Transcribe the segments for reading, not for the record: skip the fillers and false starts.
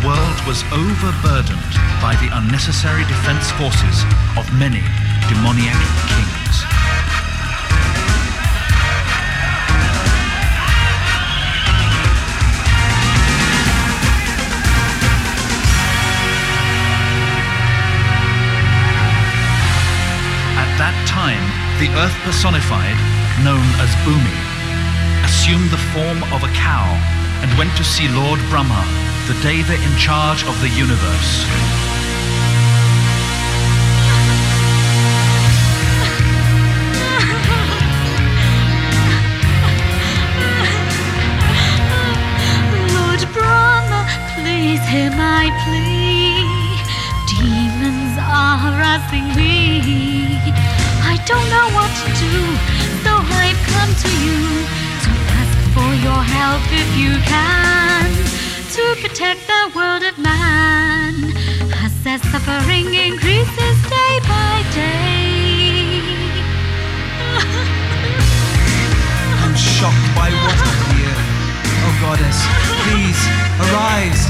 world was overburdened by the unnecessary defense forces of many demoniac kings. At that time, the earth personified, known as Bhumi, assumed the form of a cow and went to see Lord Brahma, the deva in charge of the universe. Lord Brahma, please hear my plea. Demons are harassing me. I don't know what to do, so I've come to you to ask for your help if you can, to protect the world of man as their suffering increases day by day. I'm shocked by what I hear. Oh goddess, please arise.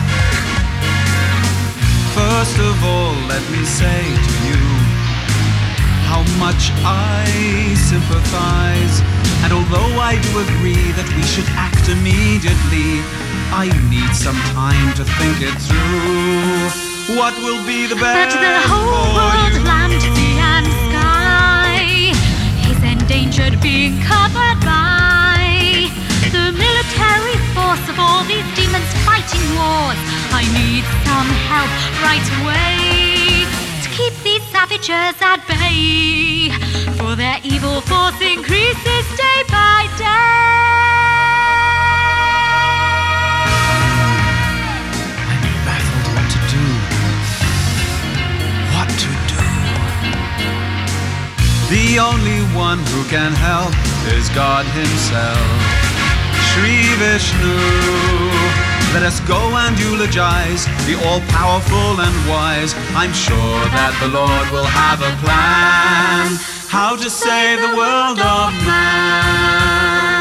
First of all, let me say to you how much I sympathize. And although I do agree that we should act immediately, I need some time to think it through. What will be the best But the whole world, land, sea and sky, is endangered being covered by the military force of all these demons fighting wars. I need some help right away to keep these savages at bay, for their evil force increases day by day. I'm baffled what to do. What to do? The only one who can help is God himself. Shri Vishnu, let us go and eulogize the all-powerful and wise. I'm sure that the Lord will have a plan how to save the world of man.